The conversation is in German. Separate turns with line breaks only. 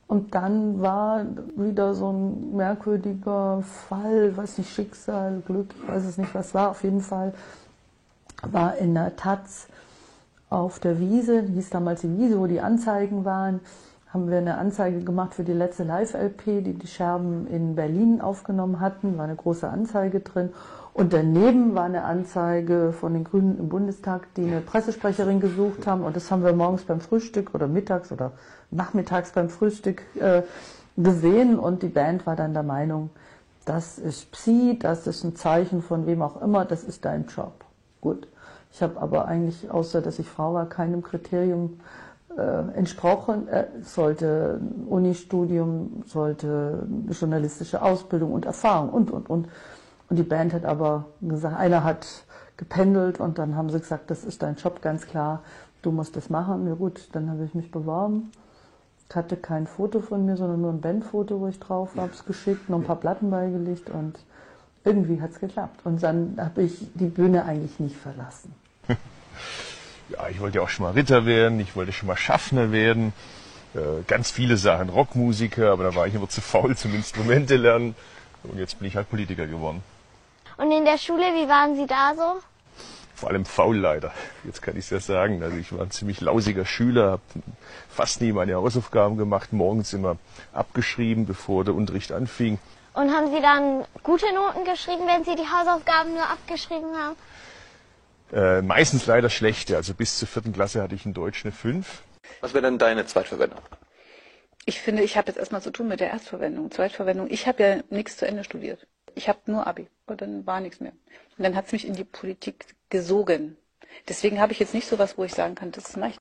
Und dann war wieder so ein merkwürdiger Fall, weiß nicht, Schicksal, Glück, ich weiß es nicht, was war. Auf jeden Fall war in der Taz auf der Wiese, hieß damals die Wiese, wo die Anzeigen waren, haben wir eine Anzeige gemacht für die letzte Live-LP, die die Scherben in Berlin aufgenommen hatten, war eine große Anzeige drin. Und daneben war eine Anzeige von den Grünen im Bundestag, die eine Pressesprecherin gesucht haben. Und das haben wir morgens beim Frühstück oder mittags oder nachmittags beim Frühstück gesehen. Und die Band war dann der Meinung, das ist Psi, das ist ein Zeichen von wem auch immer, das ist dein Job. Gut. Ich habe aber eigentlich, außer dass ich Frau war, keinem Kriterium entsprochen. Sollte Unistudium, sollte journalistische Ausbildung und Erfahrung und. Und die Band hat aber gesagt, einer hat gependelt und dann haben sie gesagt, das ist dein Job, ganz klar, du musst das machen. Ja gut, dann habe ich mich beworben. Ich hatte kein Foto von mir, sondern nur ein Bandfoto, wo ich drauf war, habe es geschickt, noch ein paar Platten beigelegt und irgendwie hat es geklappt. Und dann habe ich die Bühne eigentlich nicht verlassen.
Ja, ich wollte ja auch schon mal Ritter werden, ich wollte schon mal Schaffner werden, ganz viele Sachen, Rockmusiker, aber da war ich immer zu faul zum Instrumente lernen und jetzt bin ich halt Politiker geworden.
Und in der Schule, wie waren Sie da so?
Vor allem faul leider, jetzt kann ich es ja sagen. Also ich war ein ziemlich lausiger Schüler, habe fast nie meine Hausaufgaben gemacht, morgens immer abgeschrieben, bevor der Unterricht anfing.
Und haben Sie dann gute Noten geschrieben, wenn Sie die Hausaufgaben nur abgeschrieben haben?
Meistens leider schlechte, also bis zur 4. Klasse hatte ich in Deutsch eine 5.
Was wäre denn deine Zweitverwendung?
Ich finde, ich habe jetzt erstmal zu tun mit der Erstverwendung, Zweitverwendung. Ich habe ja nichts zu Ende studiert. Ich habe nur Abi und dann war nichts mehr. Und dann hat es mich in die Politik gesogen. Deswegen habe ich jetzt nicht so was, wo ich sagen kann, das mache ich.